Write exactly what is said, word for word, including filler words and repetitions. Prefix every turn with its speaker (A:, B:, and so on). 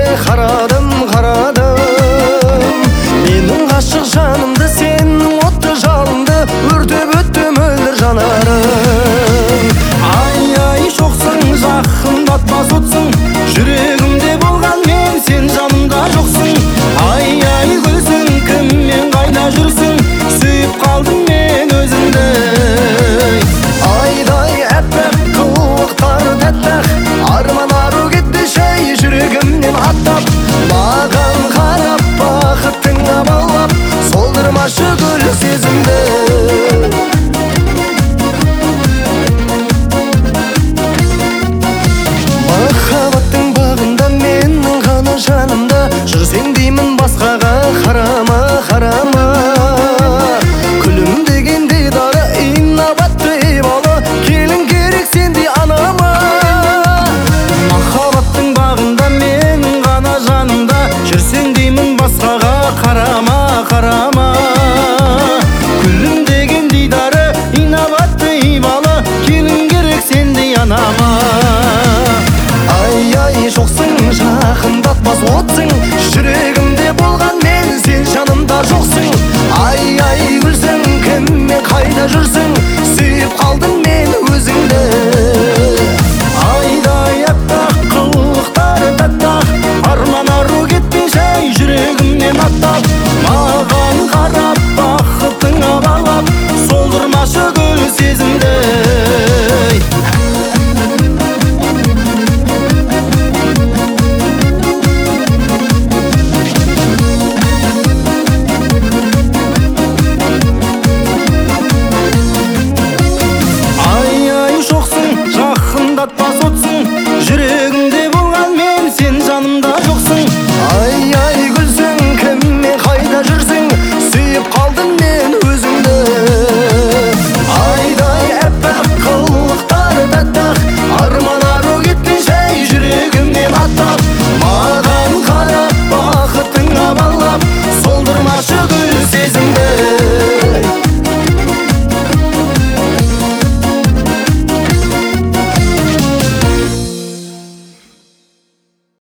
A: қарадым, қарадым. Менің ғашық жанымды, сенің отты жалынды өртеп өтті мөлдір жанарым. Ай, ай, жоқсың, жақындатпас отсың, жүрегімде болған мен, сен жанымда жоқсың. Ай, ай, гүлсің, кіммен қайда жүрсің, сүйіп қалдым мен өзіңді. Айдай әппақ қылықтар тәттақ, арман ару кетті шай жүрегімнен аттап. Маған қарап бақытыңа баулап, солдырмашы гүл сезімді. Махаббаттың бағында менің ғана жанымда жүрсең деймін, басқаға қарама, қарама. Күлім дегенде дара инабатты ибалы, келін керек сендей анама. Махаббаттың бағында менің ғана жанымда жүрсең деймін, басқаға қарама.